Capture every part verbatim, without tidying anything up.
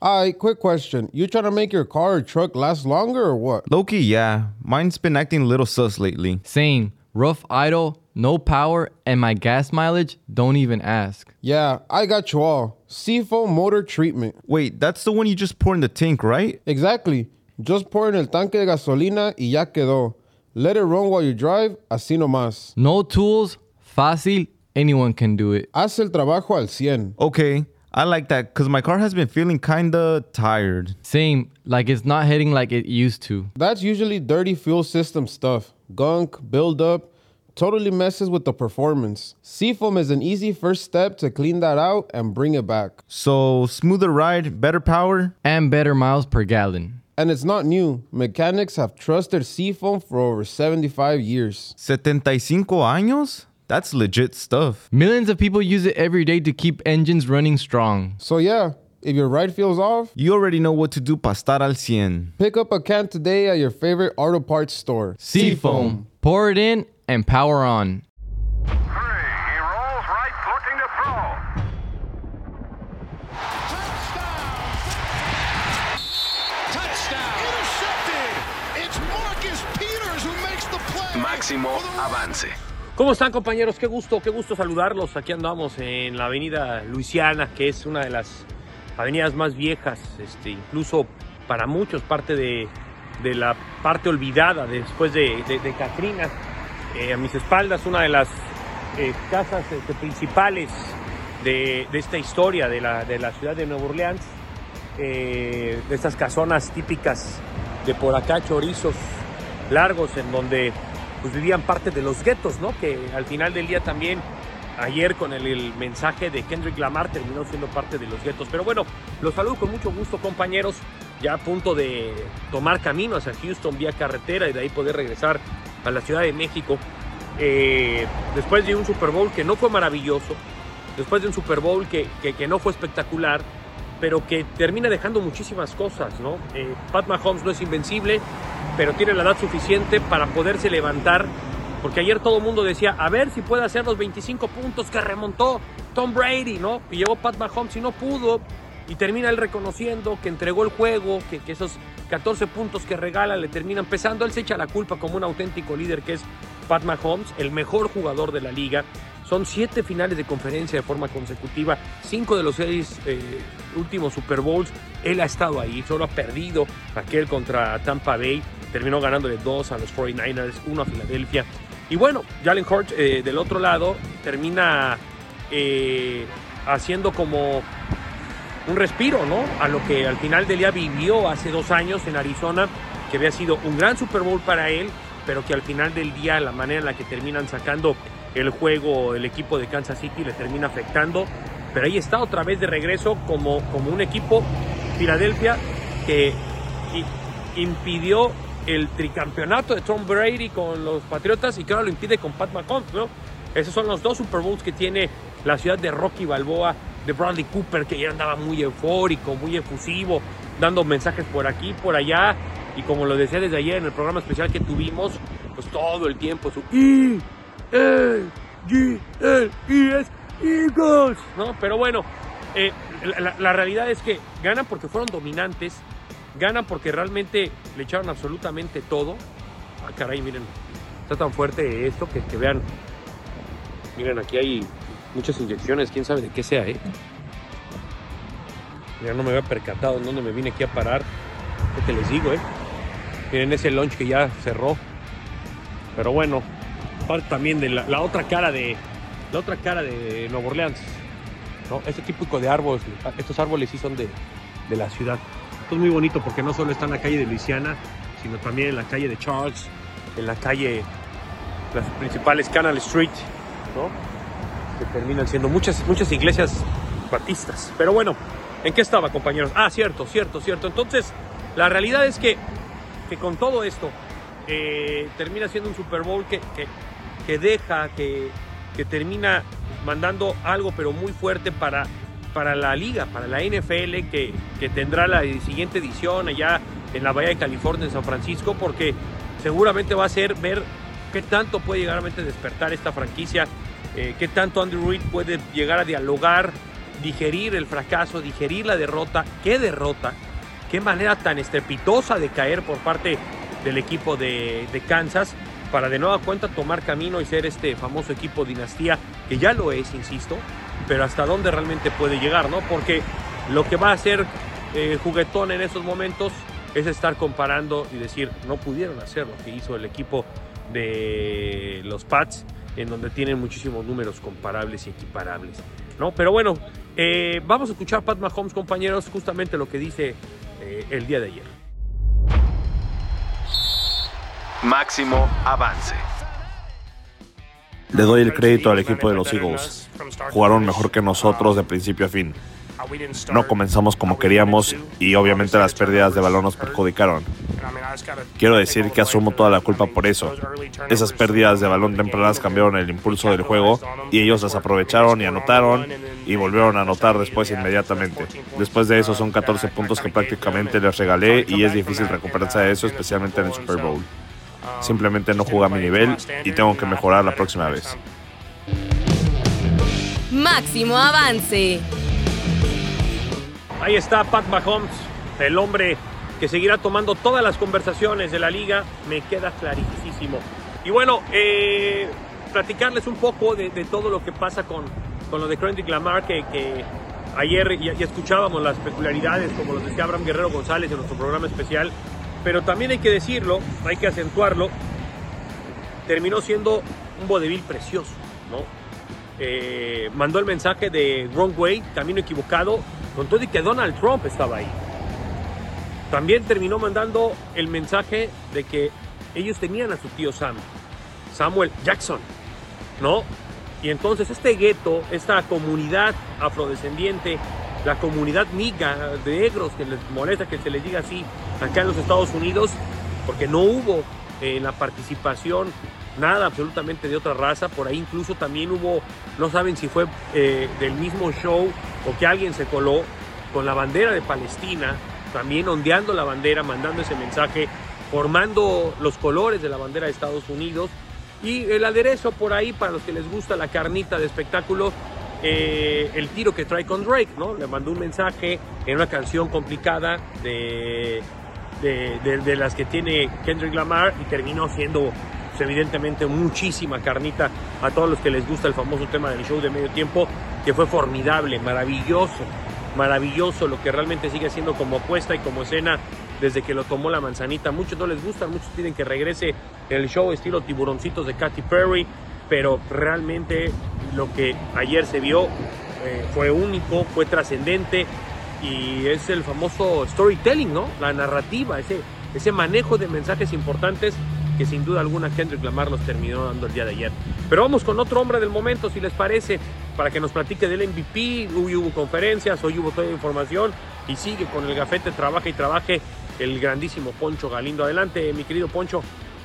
Alright, quick question. You trying to make your car or truck last longer or what? Low-key, yeah. Mine's been acting a little sus lately. Same. Rough idle, no power, and my gas mileage, don't even ask. Yeah, I got you all. Seafoam motor treatment. Wait, that's the one you just pour in the tank, right? Exactly. Just pour en el tanque de gasolina y ya quedó. Let it run while you drive, así nomás. No tools, fácil, anyone can do it. Haz el trabajo al cien. Okay, I like that because my car has been feeling kinda tired. Same, like it's not hitting like it used to. That's usually dirty fuel system stuff. Gunk, buildup, totally messes with the performance. Seafoam is an easy first step to clean that out and bring it back. So, smoother ride, better power? And better miles per gallon. And it's not new. Mechanics have trusted Seafoam for over seventy-five years. setenta y cinco años? That's legit stuff. Millions of people use it every day to keep engines running strong. So yeah, if your ride feels off, you already know what to do para estar al cien. Pick up a can today at your favorite auto parts store. Seafoam. Pour it in and power on. Three, he rolls right, looking to throw. Touchdown! Intercepted! It's Marcus Peters who makes the play. Máximo avance. ¿Cómo están, compañeros? Qué gusto, qué gusto saludarlos. Aquí andamos en la avenida Luisiana, que es una de las avenidas más viejas, este, incluso para muchos parte de, de la parte olvidada después de, de, de Katrina. Eh, a mis espaldas, una de las eh, casas este, principales de, de esta historia de la, de la ciudad de Nueva Orleans, eh, de estas casonas típicas de por acá, chorizos largos, en donde pues vivían parte de los guetos, ¿no? Que al final del día también, ayer con el, el mensaje de Kendrick Lamar, terminó siendo parte de los guetos. Pero bueno, los saludo con mucho gusto, compañeros, ya a punto de tomar camino hacia Houston vía carretera y de ahí poder regresar a la Ciudad de México. Eh, después de un Super Bowl que no fue maravilloso, después de un Super Bowl que, que, que no fue espectacular, pero que termina dejando muchísimas cosas, ¿no? Eh, Pat Mahomes no es invencible, pero tiene la edad suficiente para poderse levantar, porque ayer todo el mundo decía, a ver si puede hacer los veinticinco puntos que remontó Tom Brady, ¿no? Y llegó Pat Mahomes y no pudo, y termina él reconociendo que entregó el juego, que, que esos catorce puntos que regala le terminan pesando. Él se echa la culpa como un auténtico líder que es Pat Mahomes, el mejor jugador de la liga. Son siete finales de conferencia de forma consecutiva, cinco de los seis eh, últimos Super Bowls, él ha estado ahí, solo ha perdido aquel contra Tampa Bay, terminó ganándole dos a los cuarenta y nueve ers, uno a Filadelfia. Y bueno, Jalen Hurts eh, del otro lado termina eh, haciendo como un respiro, ¿no? A lo que al final del día vivió hace dos años en Arizona, que había sido un gran Super Bowl para él, pero que al final del día la manera en la que terminan sacando el juego, el equipo de Kansas City le termina afectando, pero ahí está otra vez de regreso como, como un equipo, Filadelfia, que impidió el tricampeonato de Tom Brady con los Patriotas y que ahora lo impide con Pat Mahomes, ¿no? Esos son los dos Super Bowls que tiene la ciudad de Rocky Balboa, de Bradley Cooper, que ya andaba muy eufórico, muy efusivo, dando mensajes por aquí, por allá, y como lo decía desde ayer en el programa especial que tuvimos, pues todo el tiempo su E L G L E S Eagles, ¿no? Pero bueno, eh, la, la realidad es que ganan porque fueron dominantes, ganan porque realmente le echaron absolutamente todo. Ah, caray, miren, está tan fuerte esto que, que vean, miren, aquí hay muchas inyecciones, quién sabe de qué sea, ¿eh? Ya no me había percatado en dónde me vine aquí a parar, lo que les digo, ¿eh? Miren ese lunch que ya cerró, pero bueno, parte también de la, la otra cara de la otra cara de Nueva Orleans, ¿no? Este típico de árboles, estos árboles sí son de, de la ciudad. Esto es muy bonito porque no solo está en la calle de Luisiana, sino también en la calle de Charles, en la calle, las principales Canal Street, ¿no? Que terminan siendo muchas, muchas iglesias batistas. Pero bueno, ¿en qué estaba, compañeros? Ah, cierto, cierto, cierto. Entonces, la realidad es que, que con todo esto, eh, termina siendo un Super Bowl que, que, que deja, que, que termina mandando algo, pero muy fuerte para, para la liga, para la N F L, que, que tendrá la siguiente edición allá en la Bahía de California, en San Francisco, porque seguramente va a ser ver qué tanto puede llegar a despertar esta franquicia, eh, qué tanto Andy Reid puede llegar a dialogar digerir el fracaso, digerir la derrota. ¡Qué derrota! ¡Qué manera tan estrepitosa de caer por parte del equipo de, de Kansas! Para de nueva cuenta tomar camino y ser este famoso equipo dinastía, que ya lo es, insisto, pero hasta dónde realmente puede llegar, ¿no? Porque lo que va a ser eh, juguetón en esos momentos es estar comparando y decir, no pudieron hacer lo que hizo el equipo de los Pats, en donde tienen muchísimos números comparables y equiparables, ¿no? Pero bueno, eh, vamos a escuchar a Pat Mahomes, compañeros, justamente lo que dice eh, el día de ayer. Máximo avance. Le doy el crédito al equipo de los Eagles. Jugaron mejor que nosotros de principio a fin. No comenzamos como queríamos y obviamente las pérdidas de balón nos perjudicaron. Quiero decir que asumo toda la culpa por eso. Esas pérdidas de balón tempranas cambiaron el impulso del juego y ellos las aprovecharon y anotaron y volvieron a anotar después inmediatamente. Después de eso son catorce puntos que prácticamente les regalé y es difícil recuperarse de eso, especialmente en el Super Bowl. Simplemente no jugué a mi nivel y tengo que mejorar la próxima vez. Máximo avance. Ahí está Pat Mahomes, el hombre que seguirá tomando todas las conversaciones de la liga, me queda clarísimo. Y bueno, eh, platicarles un poco de, de todo lo que pasa con, con lo de Kendrick Lamar, que, que ayer ya, ya escuchábamos las peculiaridades, como los decía Abraham Guerrero González en nuestro programa especial, pero también hay que decirlo, hay que acentuarlo, terminó siendo un vodevil precioso, ¿no? Eh, mandó el mensaje de wrong way, camino equivocado, con todo y que Donald Trump estaba ahí. También terminó mandando el mensaje de que ellos tenían a su tío Sam, Samuel Jackson, ¿no? Y entonces este gueto, esta comunidad afrodescendiente, la comunidad niga de negros, que les molesta que se les diga así acá en los Estados Unidos, porque no hubo eh, la participación nada absolutamente de otra raza. Por ahí incluso también hubo, no saben si fue eh, del mismo show o que alguien se coló con la bandera de Palestina, también ondeando la bandera, mandando ese mensaje, formando los colores de la bandera de Estados Unidos. Y el aderezo por ahí, para los que les gusta la carnita de espectáculo, eh, el tiro que trae con Drake, ¿no? Le mandó un mensaje en una canción complicada de, de, de, de las que tiene Kendrick Lamar, y terminó siendo pues, evidentemente muchísima carnita a todos los que les gusta el famoso tema del show de medio tiempo, que fue formidable, maravilloso, maravilloso, lo que realmente sigue siendo como apuesta y como escena desde que lo tomó la manzanita. Muchos no les gustan, muchos piden que regrese el show estilo Tiburoncitos de Katy Perry, pero realmente lo que ayer se vio eh, fue único, fue trascendente, y es el famoso storytelling, ¿no? La narrativa, ese, ese manejo de mensajes importantes que sin duda alguna Kendrick Lamar los terminó dando el día de ayer. Pero vamos con otro hombre del momento, si les parece, para que nos platique del M V P. Hoy hubo conferencias, hoy hubo toda la información, y sigue con el gafete, trabaja y trabaje el grandísimo Poncho Galindo. Adelante, mi querido Poncho.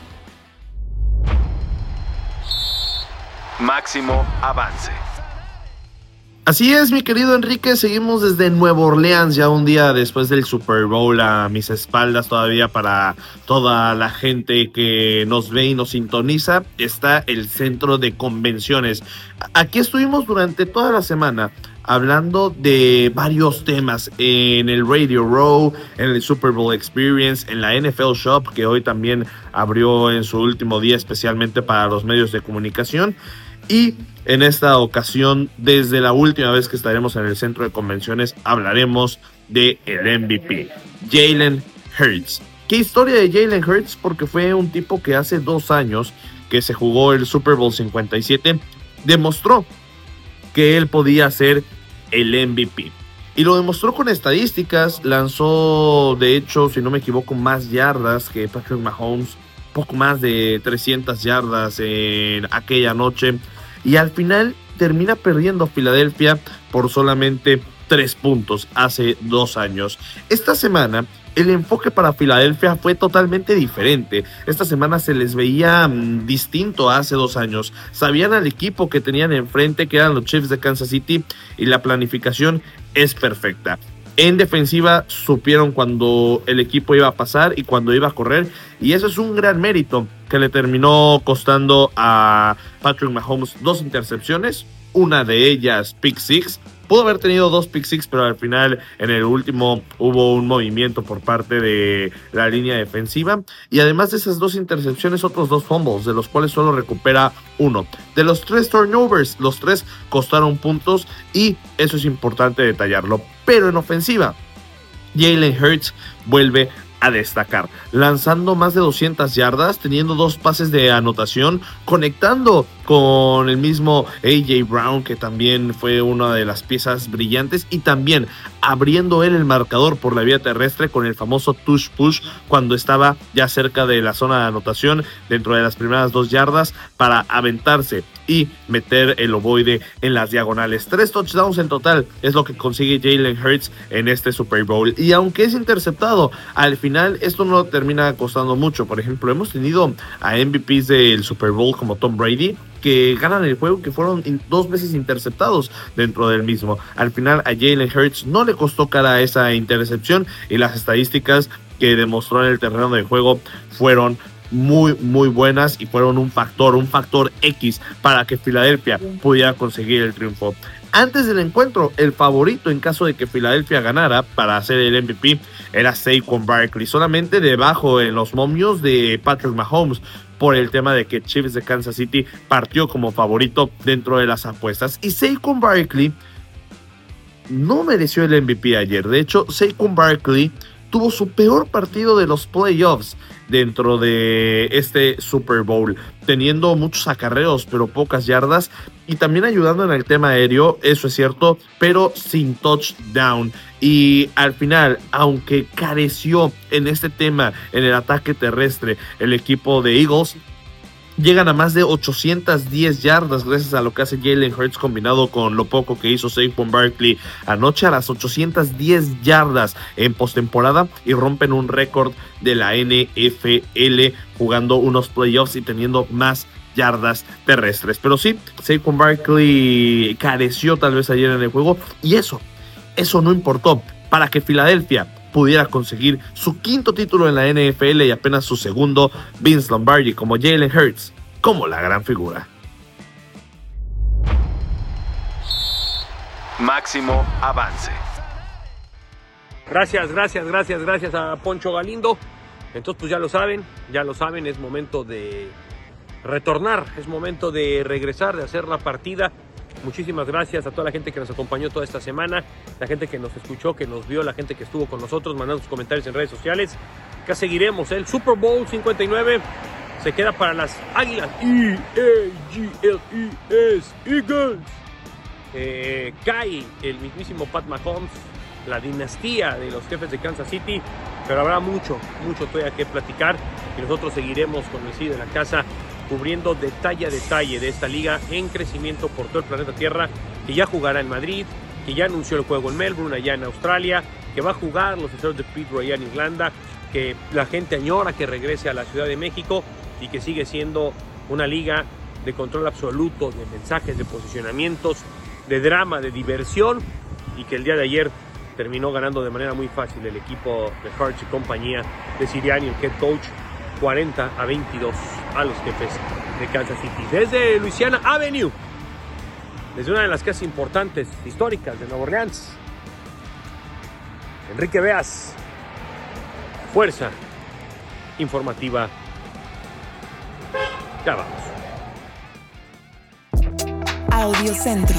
Máximo avance. Así es, mi querido Enrique, seguimos desde Nueva Orleans, ya un día después del Super Bowl, a mis espaldas todavía para toda la gente que nos ve y nos sintoniza, está el centro de convenciones. Aquí estuvimos durante toda la semana hablando de varios temas en el Radio Row, en el Super Bowl Experience, en la N F L Shop, que hoy también abrió en su último día especialmente para los medios de comunicación. Y en esta ocasión, desde la última vez que estaremos en el centro de convenciones, hablaremos de el M V P, Jalen Hurts. ¿Qué historia de Jalen Hurts? Porque fue un tipo que hace dos años que se jugó el Super Bowl cincuenta y siete, demostró que él podía ser el M V P. Y lo demostró con estadísticas, lanzó, de hecho, si no me equivoco, más yardas que Patrick Mahomes, poco más de trescientas yardas en aquella noche. Y al final termina perdiendo a Filadelfia por solamente tres puntos hace dos años. Esta semana el enfoque para Filadelfia fue totalmente diferente. Esta semana se les veía mmm, distinto a hace dos años. Sabían al equipo que tenían enfrente, que eran los Chiefs de Kansas City, y la planificación es perfecta. En defensiva supieron cuando el equipo iba a pasar y cuando iba a correr, y eso es un gran mérito que le terminó costando a Patrick Mahomes dos intercepciones, una de ellas pick six, Pudo haber tenido dos pick six, pero al final en el último hubo un movimiento por parte de la línea defensiva. Y además de esas dos intercepciones, otros dos fumbles, de los cuales solo recupera uno. De los tres turnovers, los tres costaron puntos y eso es importante detallarlo. Pero en ofensiva, Jalen Hurts vuelve a destacar, lanzando más de doscientas yardas, teniendo dos pases de anotación, conectando con el mismo A J Brown, que también fue una de las piezas brillantes, y también abriendo él el marcador por la vía terrestre con el famoso tush push cuando estaba ya cerca de la zona de anotación, dentro de las primeras dos yardas, para aventarse y meter el ovoide en las diagonales. Tres touchdowns en total es lo que consigue Jalen Hurts en este Super Bowl. Y aunque es interceptado, al final esto no termina costando mucho. Por ejemplo, hemos tenido a M V Ps del Super Bowl como Tom Brady, que ganan el juego, que fueron dos veces interceptados dentro del mismo. Al final a Jalen Hurts no le costó cara a esa intercepción, y las estadísticas que demostró en el terreno de juego fueron muy muy buenas y fueron un factor, un factor X para que Filadelfia pudiera conseguir el triunfo. Antes del encuentro, el favorito en caso de que Filadelfia ganara para hacer el M V P era Saquon Barkley, solamente debajo en los momios de Patrick Mahomes, por el tema de que Chiefs de Kansas City partió como favorito dentro de las apuestas. Y Saquon Barkley no mereció el M V P ayer. De hecho, Saquon Barkley tuvo su peor partido de los playoffs dentro de este Super Bowl, teniendo muchos acarreos pero pocas yardas, y también ayudando en el tema aéreo, eso es cierto, pero sin touchdown. Y al final, aunque careció en este tema, en el ataque terrestre, el equipo de Eagles, llegan a más de ochocientas diez yardas gracias a lo que hace Jalen Hurts combinado con lo poco que hizo Saquon Barkley anoche, a las ochocientas diez yardas en postemporada, y rompen un récord de la N F L jugando unos playoffs y teniendo más yardas terrestres. Pero sí, Saquon Barkley careció tal vez ayer en el juego, y eso, eso no importó para que Filadelfia pudiera conseguir su quinto título en la N F L y apenas su segundo. Vince Lombardi como Jalen Hurts como la gran figura. Máximo avance. Gracias, gracias, gracias, gracias a Poncho Galindo. Entonces pues ya lo saben, ya lo saben, es momento de retornar, es momento de regresar, de hacer la partida. Muchísimas gracias a toda la gente que nos acompañó toda esta semana, la gente que nos escuchó, que nos vio, la gente que estuvo con nosotros, mandando sus comentarios en redes sociales. Acá seguiremos. El Super Bowl cincuenta y nueve se queda para las Águilas. E A G L E S, Eagles. Eh, cae el mismísimo Pat Mahomes, la dinastía de los Jefes de Kansas City, pero habrá mucho, mucho todavía que platicar, y nosotros seguiremos con el C de la casa, cubriendo detalle a detalle de esta liga en crecimiento por todo el planeta Tierra, que ya jugará en Madrid, que ya anunció el juego en Melbourne, allá en Australia, que va a jugar los Steelers de Pittsburgh allá en Irlanda, que la gente añora que regrese a la Ciudad de México, y que sigue siendo una liga de control absoluto, de mensajes, de posicionamientos, de drama, de diversión, y que el día de ayer terminó ganando de manera muy fácil el equipo de Hurts y compañía de Sirianni, el head coach, cuarenta a veintidós a los Jefes de Kansas City. Desde Louisiana Avenue, desde una de las casas importantes, históricas de Nueva Orleans, Enrique Beas, fuerza informativa. Ya vamos. Audio Centro.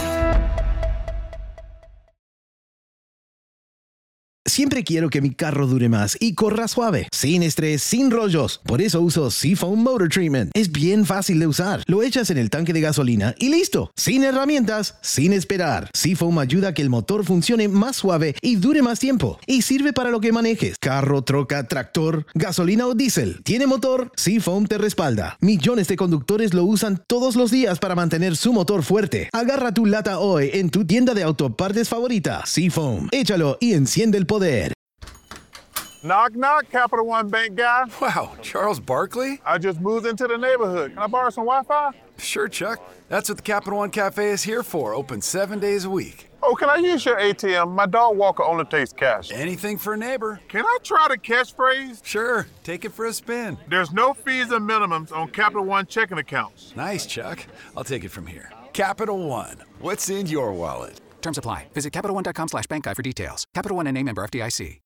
Siempre quiero que mi carro dure más y corra suave, sin estrés, sin rollos. Por eso uso Seafoam Motor Treatment. Es bien fácil de usar. Lo echas en el tanque de gasolina y listo. Sin herramientas, sin esperar. Seafoam ayuda a que el motor funcione más suave y dure más tiempo. Y sirve para lo que manejes. Carro, troca, tractor, gasolina o diésel. ¿Tiene motor? Seafoam te respalda. Millones de conductores lo usan todos los días para mantener su motor fuerte. Agarra tu lata hoy en tu tienda de autopartes favorita. Seafoam. Échalo y enciende el poder. Knock, knock, Capital One Bank guy. Wow, Charles Barkley? I just moved into the neighborhood. Can I borrow some Wi-Fi? Sure, Chuck. That's what the Capital One Cafe is here for, open seven days a week. Oh, can I use your A T M? My dog walker only takes cash. Anything for a neighbor. Can I try the catchphrase? Sure, take it for a spin. There's no fees and minimums on Capital One checking accounts. Nice, Chuck. I'll take it from here. Capital One, what's in your wallet? Terms apply. Visit CapitalOne.com slash bank guide for details. Capital One N A member F D I C.